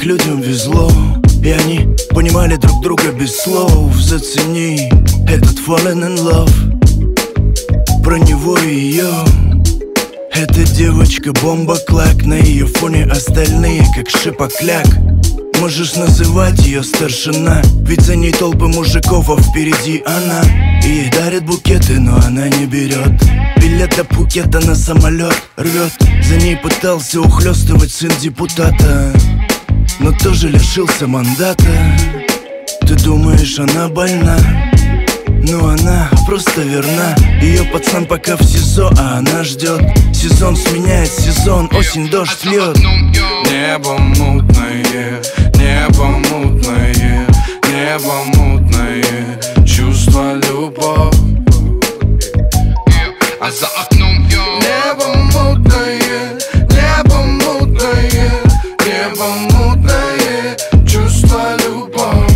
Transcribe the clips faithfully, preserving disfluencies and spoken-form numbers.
людям везло, и они понимали друг друга без слов. Зацени этот fallen in love, про него и ее. Эта девочка бомба-клак, на ее фоне остальные как шипокляк. Можешь называть ее старшина, ведь за ней толпы мужиков, а впереди она. И ей дарят букеты, но она не берет билет до Пхукета на самолет рвет. За ней пытался ухлёстывать сын депутата, но тоже лишился мандата. Ты думаешь, она больна? Но она просто верна. Ее пацан пока в СИЗО, а она ждет. Сезон сменяет сезон, осень, дождь льет. Небо мутное, небо мутное, небо мутное, чувство, любовь. А за окном небо мутное, небо мутное, небо мутное, чувство, любовь.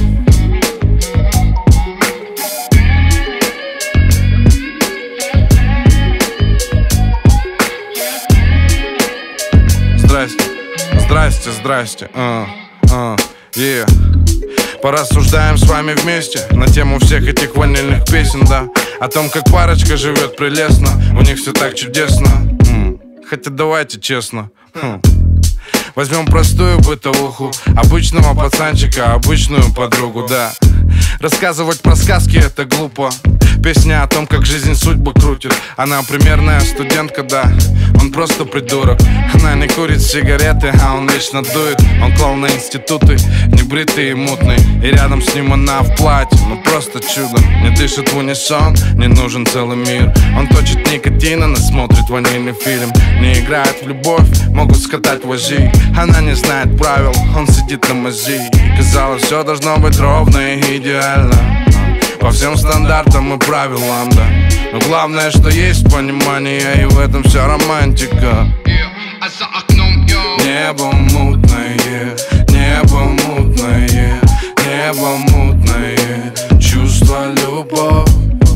Здрасте, здрасте, здрасте, uh, uh, yeah. Порассуждаем с вами вместе на тему всех этих ванильных песен, да. О том, как парочка живет прелестно, у них все так чудесно. mm. Хотя давайте честно, хм. Возьмем простую бытовуху, обычного пацанчика, обычную подругу, да. Рассказывать про сказки это глупо. Песня о том, как жизнь судьбу крутит. Она примерная студентка, да, он просто придурок. Она не курит сигареты, а он вечно дует. Он клоун на институты, небритый и мутный. И рядом с ним она в платье, ну просто чудо. Не дышит в унисон, не нужен целый мир. Он точит никотин, она смотрит ванильный фильм. Не играет в любовь, могут скатать вожи. Она не знает правил, он сидит на мази. И казалось, все должно быть ровно и идеально по всем стандартам и правилам, да. Но главное, что есть понимание, и в этом вся романтика. А за окном небо мутное, небо мутное, небо мутное, чувство, любовь.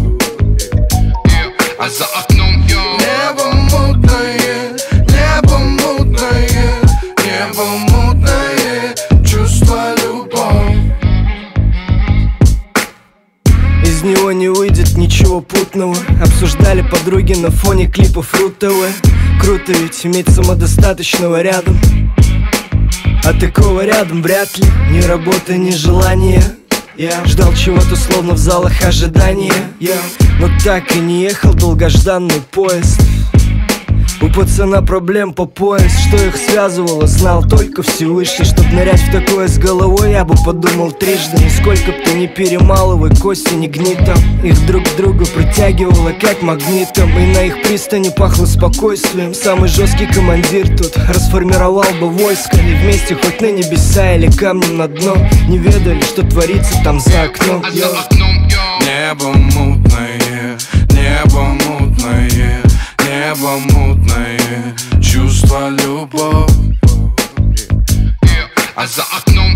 А за окном небо мутное, небо мутное, небо мутное, чувство, любовь. Из него не выйдет ничего путного. Обсуждали подруги на фоне клипов Ру-ТВ. Круто ведь иметь самодостаточного рядом. А такого рядом вряд ли. Ни работы, ни желания. Я ждал чего-то словно в залах ожидания. Я, но так и не ехал долгожданный поезд. У пацана проблем по пояс. Что их связывало, знал только Всевышний. Чтоб нырять в такое с головой, я бы подумал трижды. Нисколько б ты не перемалывай, кости не гнитом. Их друг к другу притягивало как магнитом. И на их пристани пахло спокойствием. Самый жесткий командир тут расформировал бы войско. Не вместе хоть на небеса или камнем на дно. Не ведали, что творится там за окном. А за окном небо мутное, небо мутное, небо мутное, чувство, любовь. А за окном